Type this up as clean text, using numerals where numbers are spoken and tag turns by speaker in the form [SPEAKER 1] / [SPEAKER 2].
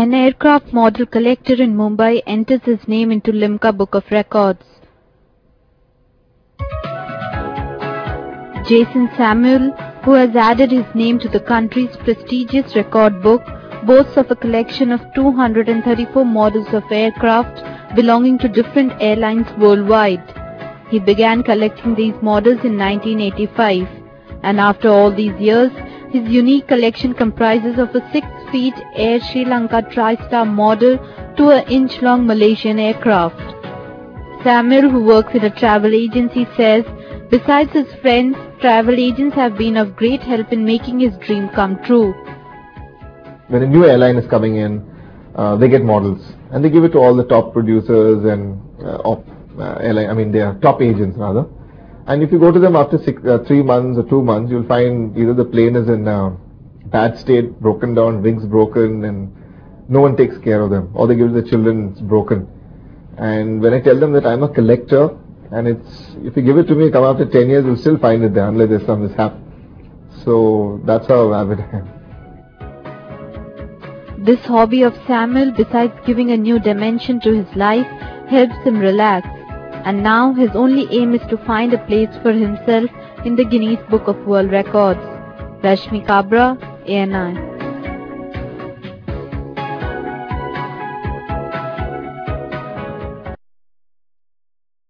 [SPEAKER 1] An aircraft model collector in Mumbai enters his name into Limca Book of Records. Jason Samuel, who has added his name to the country's prestigious record book, boasts of a collection of 234 models of aircraft belonging to different airlines worldwide. He began collecting these models in 1985, and after all these years, his unique collection comprises of a 6-feet Air Sri Lanka TriStar model to an inch-long Malaysian aircraft. Samuel, who works in a travel agency, says, besides his friends, travel agents have been of great help in making his dream come true.
[SPEAKER 2] When a new airline is coming in, they get models and they give it to all the top producers and they are top agents rather. And if you go to them after 3 months or 2 months, you'll find either the plane is in bad state, broken down, wings broken, and no one takes care of them, or they give it to the children, it's broken. And when I tell them that I'm a collector, and if you give it to me, come after 10 years, you'll still find it there unless there's some mishap. So that's how avid I am.
[SPEAKER 1] This hobby of Samuel, besides giving a new dimension to his life, helps him relax. And now his only aim is to find a place for himself in the Guinness Book of World Records. Rashmi Kabra, ANI.